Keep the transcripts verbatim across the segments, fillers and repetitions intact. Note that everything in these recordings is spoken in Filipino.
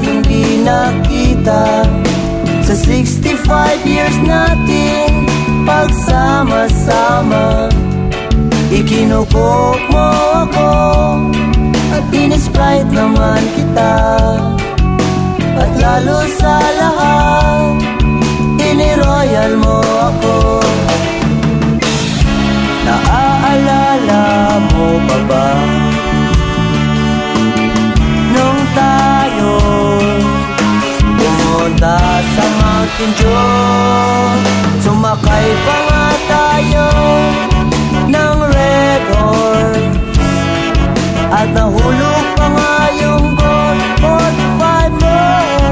ating di nakita sa sixty-five years nating pagsama-sama. Ikinukok mo ako at in-sprite naman kita, at lalo sa lahat ini-royal mo ako. Naaalala mo pa ba nung tayo pumunta sa Mountain Dew? Sumakay pa nga tayo ng Red Horse at nahulog pa nga yung Gold forty-five mo,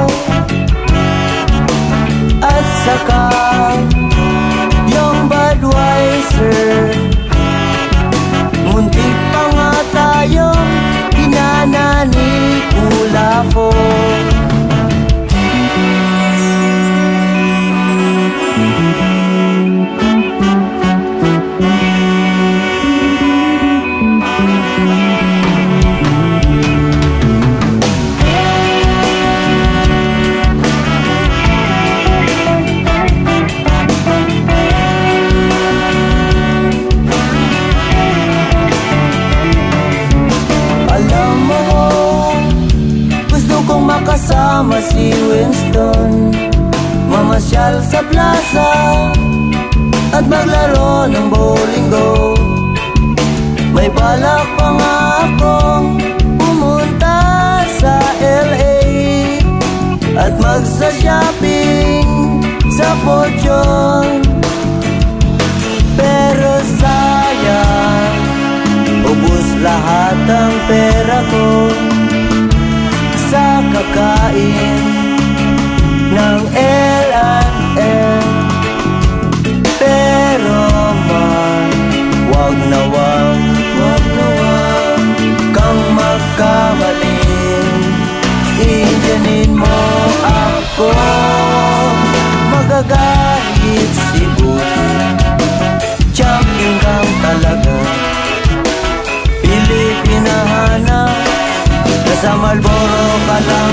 at saka yung Budweiser. Muntik pa nga tayong pinanani Kulafo. Kasama si Winston, mamasyal sa plaza at maglaro ng bowling go. May balak pa nga akong pumunta sa L A at magsa-shopping sa Fortune, pero sayang, ubus lahat ang pera ko sa kakain ng L and L. Pero man, wag na wag, wag na wag kang magkamali. Indianin mo ako, magagalit si Boots. Champion kang talaga, Pilipinahanap. Sa Marlboro ka lang